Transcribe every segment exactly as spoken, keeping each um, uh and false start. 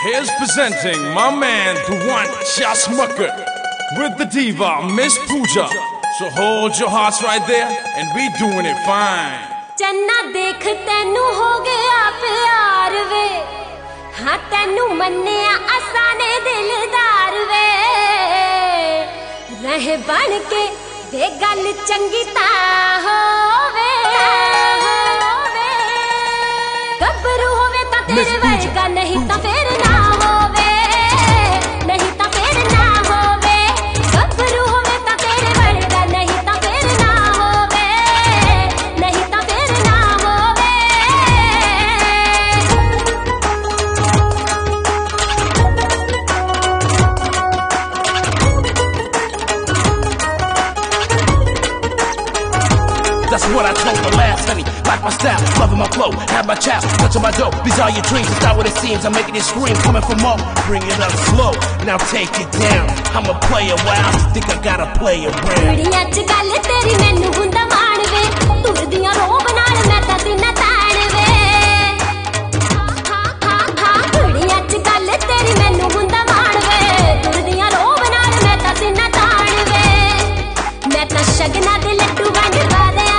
Here's presenting my man, the one, Josh Mucker, with the diva, Miss Pooja. So hold your hearts right there, and we doing it fine. चन्ना देख तैनू हो गया प्यार वे, हाँ तैनू मन्निया असाने दिलदार वे, रह बन के दे गल चंगी ता होवे, गब्बरू होवे ता तेरे वर्गा नहीं ता फिर ना होवे, नहीं ता फिर ना होवे, गब्बरू होवे ता तेरे वर्गा नहीं ता फिर ना होवे, नहीं ता फिर ना होवे। That's what I told the last honey. Like my style, loving my flow, have my chow, touching my dough. These are your dreams, it's not what it seems. I'm making it scream, coming from up. Bring it up slow, now take it down. I'm a player, wow, you think I gotta play around. कुड़ियां च गल तेरी मैनू हुंदा मान वे, तुरदियां रोब नाल मैं तां दिना ताण वे। कुड़ियां च गल तेरी मैनू हुंदा मान वे, तुरदियां रोब नाल मैं तां दिना ताण वे। मैं तां शगना दे लड्डू वंड पा दियां,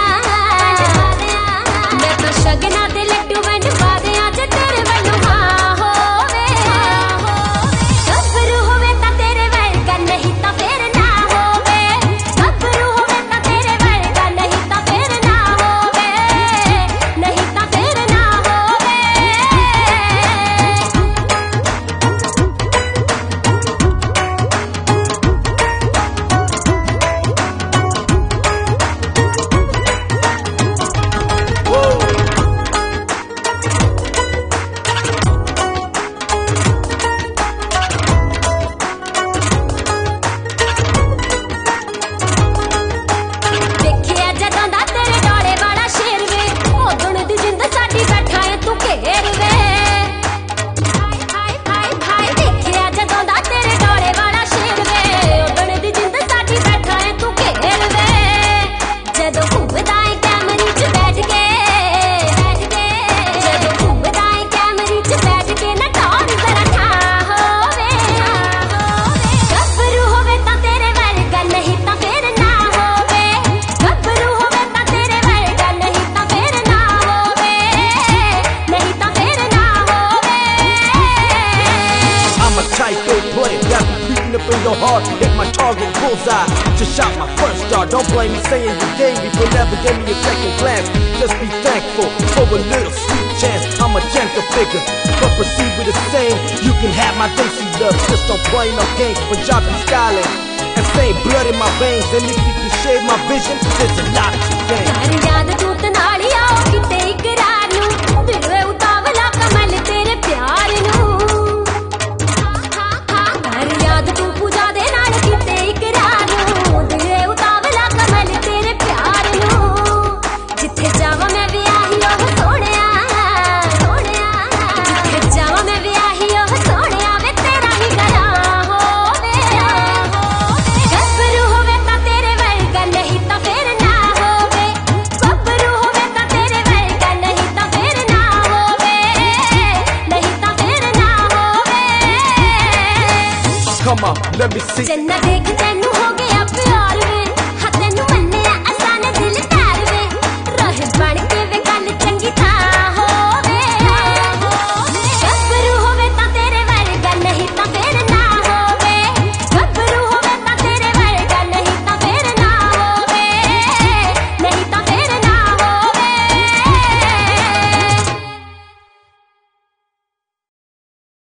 मैं तां शगना दे लड्डू वंड पा दियां जे तेरे वल्लों हाँ होवे। गब्बरू होवे तां तेरे वर्गा नहीं तां फिर ना होवे, गब्बरू होवे तां तेरे वर्गा नहीं तां फिर ना होवे, नहीं तां फिर ना होवे। देखिया जदों दा तेरे डोले वाला शेर वे, ओदण दी जिंद साडी बैठा है तू घेर वे। हाय हाय हाय हाय देखिया जदों दा तेरे डोले वाला शेर वे, ओदण दी जिंद साडी बैठा है तू घेर वे। जदों घूमदा है कैमरे च बैठ के, बैठ के जदों घूमदा है कैमरे च बैठ के ना टौर जरा ठा होवे। गब्बरू होवे तां तेरे वर्गा नहीं तां फिर ना होवे, गब्बरू होवे तां तेरे वर्गा नहीं तां फिर ना होवे, नहीं तां फिर ना होवे। I'm a type A player, got me creeping up in your heart, hit my target bullseye. Just shot my first star. Don't blame me saying you gave me, but never gave me a second glance. Just be thankful for a little sweet chance. I'm a gentle figure, but proceed with the same. You can have my desi love, just don't play no games. Punjabi styling and same blood in my veins. And if you can shade my vision, there's a lot to gain. कर याद तू तनाली आओ किते इकरार नू, दिल उतावला कमल तेरे प्यार नू। कर याद तू पूजा दे नाल किते इकरार नू, दिल उतावला कमल तेरे प्यार नू। जिथे जावां मैं विआही ओह सोहणिया, सोहणिया जिथे जावां मैं विआही ओह सोहणिया वे तेरा ही गला होवे। गब्बरू होवे तां तेरे वर्गा नहीं तां फिर ना होवे, गब्बरू होवे तां तेरे वर्गा नहीं तां फिर ना होवे, नहीं तां फिर ना होवे। Come on, let me see. चन्ना देख